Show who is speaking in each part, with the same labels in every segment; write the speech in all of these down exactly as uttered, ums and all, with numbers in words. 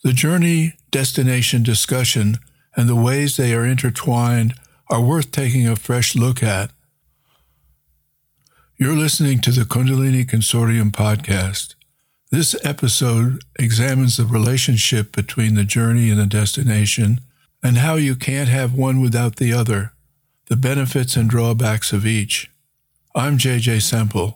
Speaker 1: The journey-destination discussion and the ways they are intertwined are worth taking a fresh look at. You're listening to the Kundalini Consortium podcast. This episode examines the relationship between the journey and the destination and how you can't have one without the other, the benefits and drawbacks of each. I'm J J Semple.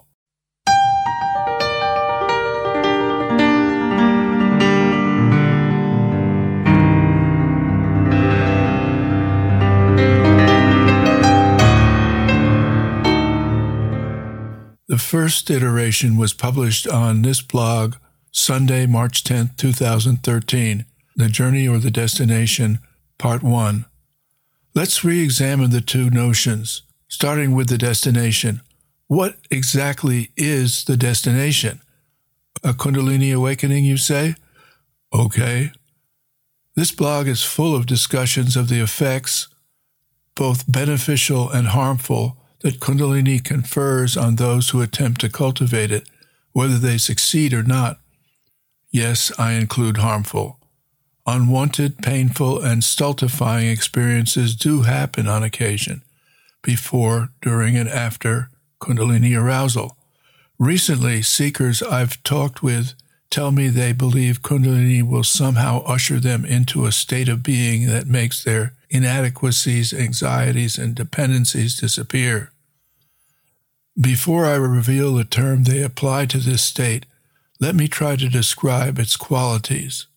Speaker 1: The first iteration was published on this blog Sunday, March tenth, twenty thirteen, The Journey or the Destination, Part one. Let's re-examine the two notions, starting with the destination. What exactly is the destination? A Kundalini awakening, you say? Okay. This blog is full of discussions of the effects, both beneficial and harmful, that Kundalini confers on those who attempt to cultivate it, whether they succeed or not. Yes, I include harmful. Unwanted, painful, and stultifying experiences do happen on occasion, before, during, and after Kundalini arousal. Recently, seekers I've talked with tell me they believe Kundalini will somehow usher them into a state of being that makes their inadequacies, anxieties, and dependencies disappear. Before I reveal the term they apply to this state, let me try to describe its qualities.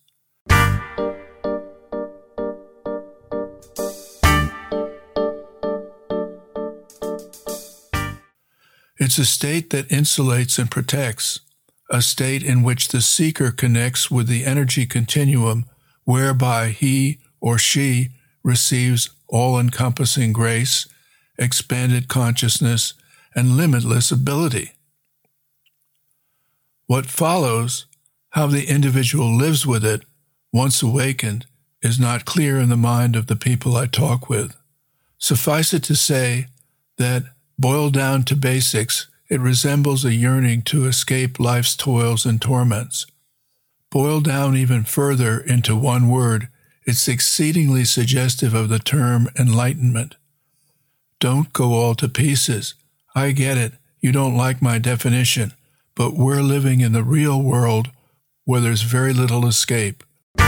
Speaker 1: It's a state that insulates and protects, a state in which the seeker connects with the energy continuum whereby he or she receives all-encompassing grace, expanded consciousness, and limitless ability. What follows, how the individual lives with it, once awakened, is not clear in the mind of the people I talk with. Suffice it to say that, boiled down to basics, it resembles a yearning to escape life's toils and torments. Boiled down even further into one word, it's exceedingly suggestive of the term enlightenment. Don't go all to pieces. I get it. You don't like my definition, but we're living in the real world where there's very little escape.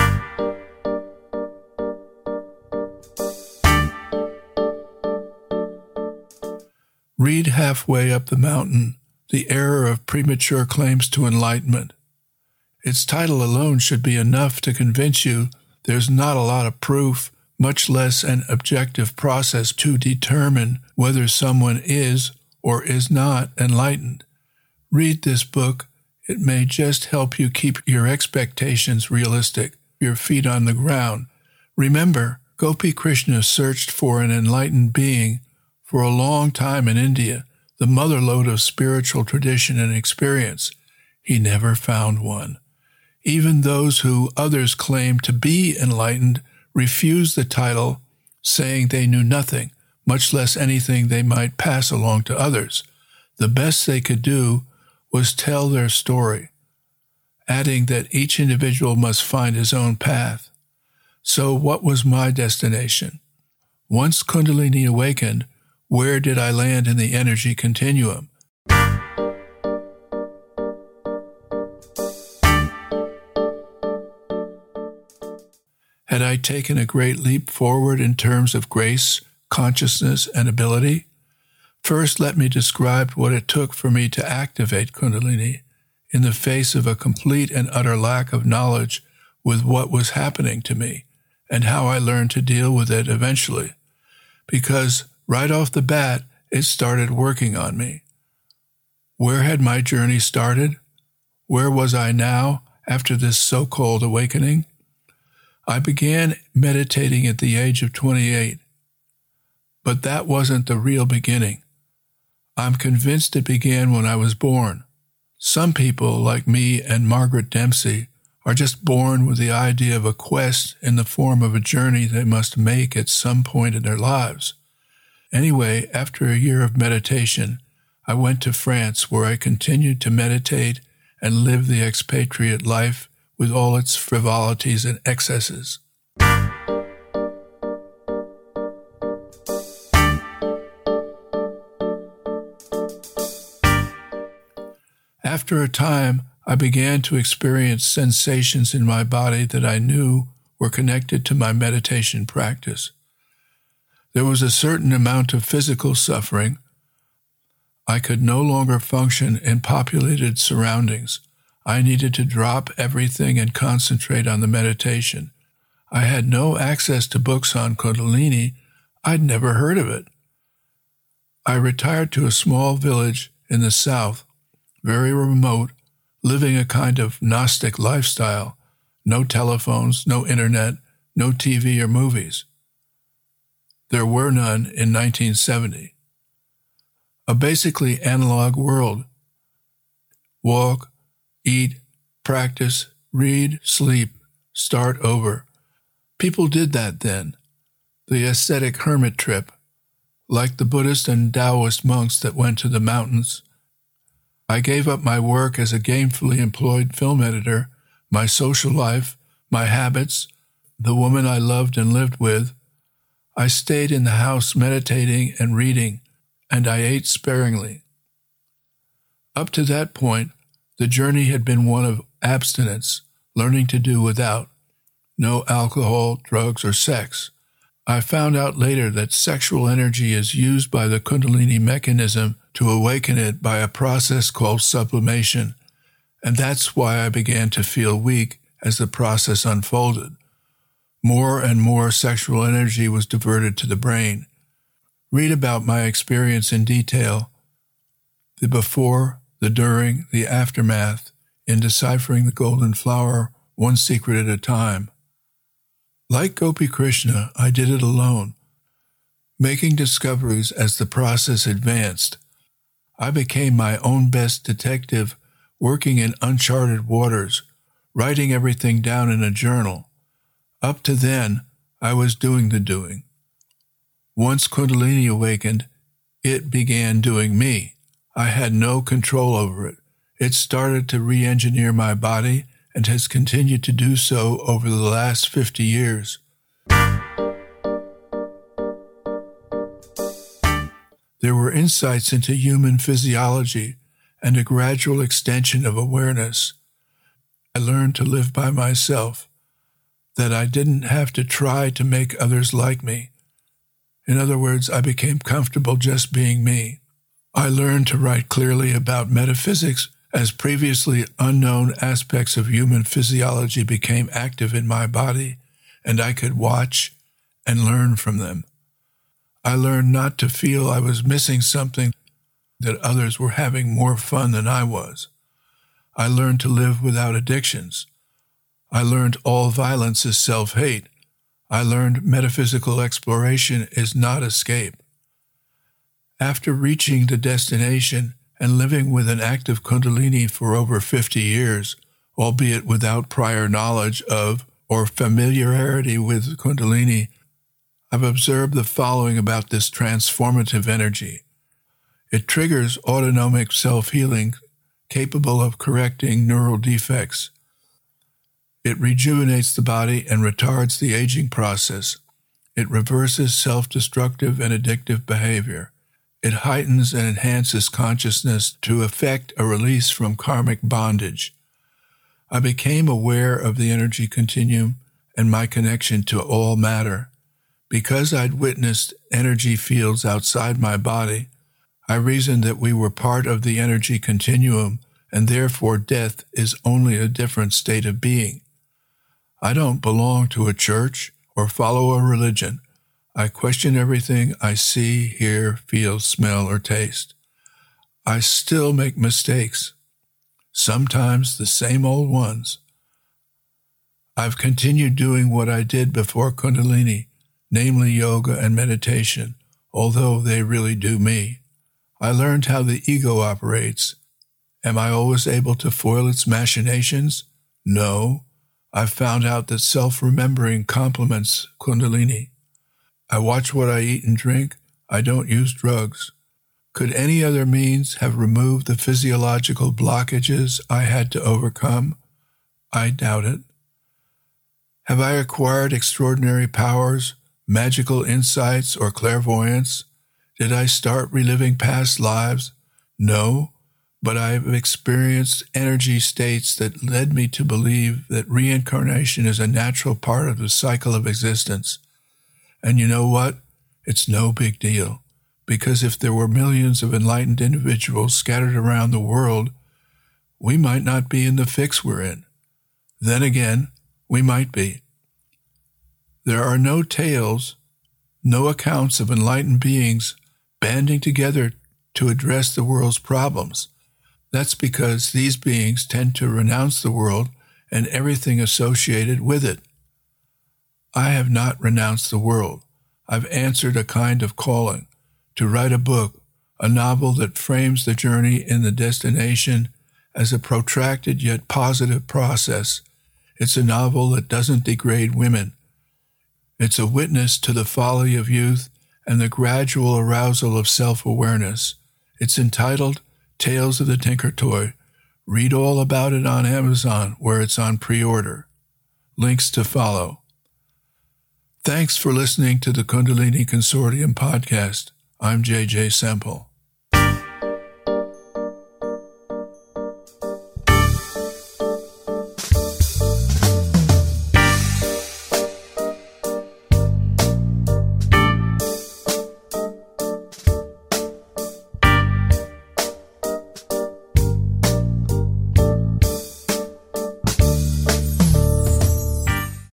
Speaker 1: Read halfway up the mountain, The Error of Premature Claims to Enlightenment. Its title alone should be enough to convince you there's not a lot of proof, much less an objective process to determine whether someone is or is not enlightened. Read this book. It may just help you keep your expectations realistic, your feet on the ground. Remember, Gopi Krishna searched for an enlightened being for a long time in India, the motherlode of spiritual tradition and experience. He never found one. Even those who others claim to be enlightened refused the title, saying they knew nothing, much less anything they might pass along to others. The best they could do was tell their story, adding that each individual must find his own path. So what was my destination? Once Kundalini awakened, where did I land in the energy continuum? Had I taken a great leap forward in terms of grace, consciousness, and ability? First, let me describe what it took for me to activate Kundalini in the face of a complete and utter lack of knowledge with what was happening to me and how I learned to deal with it eventually. Because right off the bat, it started working on me. Where had my journey started? Where was I now after this so-called awakening? I began meditating at the age of twenty-eight, but that wasn't the real beginning. I'm convinced it began when I was born. Some people, like me and Margaret Dempsey, are just born with the idea of a quest in the form of a journey they must make at some point in their lives. Anyway, after a year of meditation, I went to France, where I continued to meditate and live the expatriate life with all its frivolities and excesses. After a time, I began to experience sensations in my body that I knew were connected to my meditation practice. There was a certain amount of physical suffering. I could no longer function in populated surroundings. I needed to drop everything and concentrate on the meditation. I had no access to books on Kundalini. I'd never heard of it. I retired to a small village in the south, very remote, living a kind of Gnostic lifestyle. No telephones, no internet, no T V or movies. There were none in nineteen seventy. A basically analog world. Walk, eat, practice, read, sleep, start over. People did that then. The ascetic hermit trip, like the Buddhist and Taoist monks that went to the mountains. I gave up my work as a gainfully employed film editor, my social life, my habits, the woman I loved and lived with. I stayed in the house meditating and reading, and I ate sparingly. Up to that point, the journey had been one of abstinence, learning to do without. No alcohol, drugs, or sex. I found out later that sexual energy is used by the Kundalini mechanism to awaken it by a process called sublimation, and that's why I began to feel weak as the process unfolded. More and more sexual energy was diverted to the brain. Read about my experience in detail, the before, the during, the aftermath, in Deciphering the Golden Flower, one secret at a time. Like Gopi Krishna, I did it alone, making discoveries as the process advanced. I became my own best detective, working in uncharted waters, writing everything down in a journal. Up to then, I was doing the doing. Once Kundalini awakened, it began doing me. I had no control over it. It started to re-engineer my body and has continued to do so over the last fifty years. There were insights into human physiology and a gradual extension of awareness. I learned to live by myself, that I didn't have to try to make others like me. In other words, I became comfortable just being me. I learned to write clearly about metaphysics as previously unknown aspects of human physiology became active in my body, and I could watch and learn from them. I learned not to feel I was missing something, that others were having more fun than I was. I learned to live without addictions. I learned all violence is self-hate. I learned metaphysical exploration is not escape. After reaching the destination and living with an active Kundalini for over fifty years, albeit without prior knowledge of or familiarity with Kundalini, I've observed the following about this transformative energy. It triggers autonomic self-healing capable of correcting neural defects. It rejuvenates the body and retards the aging process. It reverses self-destructive and addictive behavior. It heightens and enhances consciousness to effect a release from karmic bondage. I became aware of the energy continuum and my connection to all matter. Because I'd witnessed energy fields outside my body, I reasoned that we were part of the energy continuum, and therefore death is only a different state of being. I don't belong to a church or follow a religion. I question everything I see, hear, feel, smell, or taste. I still make mistakes, sometimes the same old ones. I've continued doing what I did before Kundalini, namely yoga and meditation, although they really do me. I learned how the ego operates. Am I always able to foil its machinations? No. I've found out that self-remembering complements Kundalini. I watch what I eat and drink. I don't use drugs. Could any other means have removed the physiological blockages I had to overcome? I doubt it. Have I acquired extraordinary powers, magical insights, or clairvoyance? Did I start reliving past lives? No, but I have experienced energy states that led me to believe that reincarnation is a natural part of the cycle of existence. And you know what? It's no big deal, because if there were millions of enlightened individuals scattered around the world, we might not be in the fix we're in. Then again, we might be. There are no tales, no accounts of enlightened beings banding together to address the world's problems. That's because these beings tend to renounce the world and everything associated with it. I have not renounced the world. I've answered a kind of calling to write a book, a novel that frames the journey in the destination as a protracted yet positive process. It's a novel that doesn't degrade women. It's a witness to the folly of youth and the gradual arousal of self-awareness. It's entitled Tales of the Tinker Toy. Read all about it on Amazon, where it's on pre-order. Links to follow. Thanks for listening to the Kundalini Consortium podcast. I'm J J Semple.